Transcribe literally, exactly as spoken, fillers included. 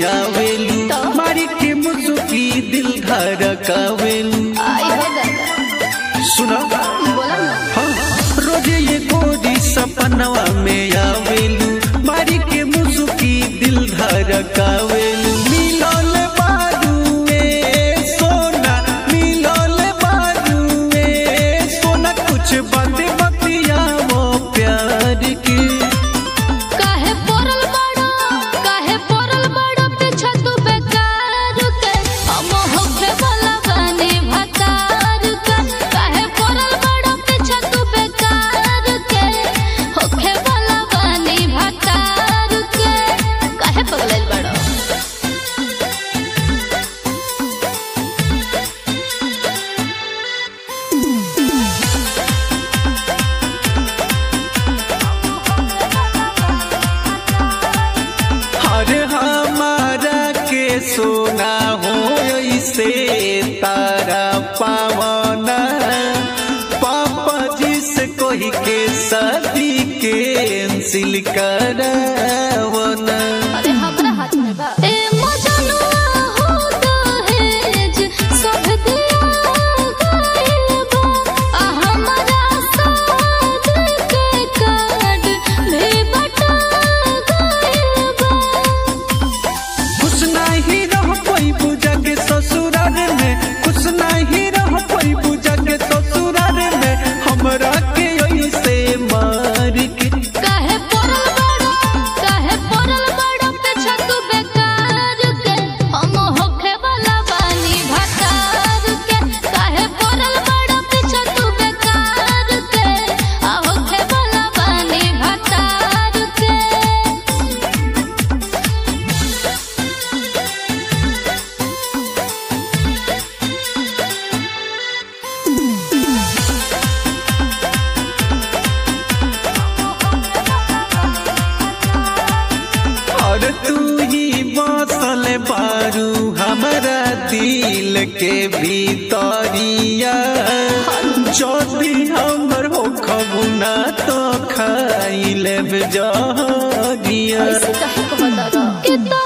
आवेलू मारी के मुसुकी दिल धड़कावेलू। सुना हाँ रोजे ये गोरी सपनवा में आवेलू मारी के मुसुकी दिल धड़कावेलू। मिलल बारूए सोना मिलल बारूए सोना कुछ बात बतिया वो प्यार की। काहे पोरल बड़ा काहे पोरल बड़ा पीछा तू बेकार के हम होखे वाला बने भतार के। काहे पोरल बड़ा पीछा तू बेकार के होखे वाला बने भतार के। काहे पगलल बड़ा अरे हमारा के सोना हो इसे तारा पावना पापा जी से कोई के शादी के सिल करावना। अरे हमरा हाथ में बा ए मजनुआ हो दहेज सब दिया गइल बा। आ हमरा साथ के कार्ड भी बटा गइल बा। खुश नहीं रह कोई पूजा के ससुराल में खुश नहीं रह कोई पूजा के ससुराल में हमरा के ऐसे मार के। काहे पोरल बड़ा काहे पोरल बड़ा पीछा तू बेकार के हम होखे वाला बानी भतार के। काहे पोरल बड़ा पीछा तू बेकार के आ होखे वाला बानी भतार के। और तू ही बसल बारू हमारा दिल के भीतरिया। जल्दी हमर हो खबुना तो खाई लेब जहरिया। ऐसे काहे को बता रहा?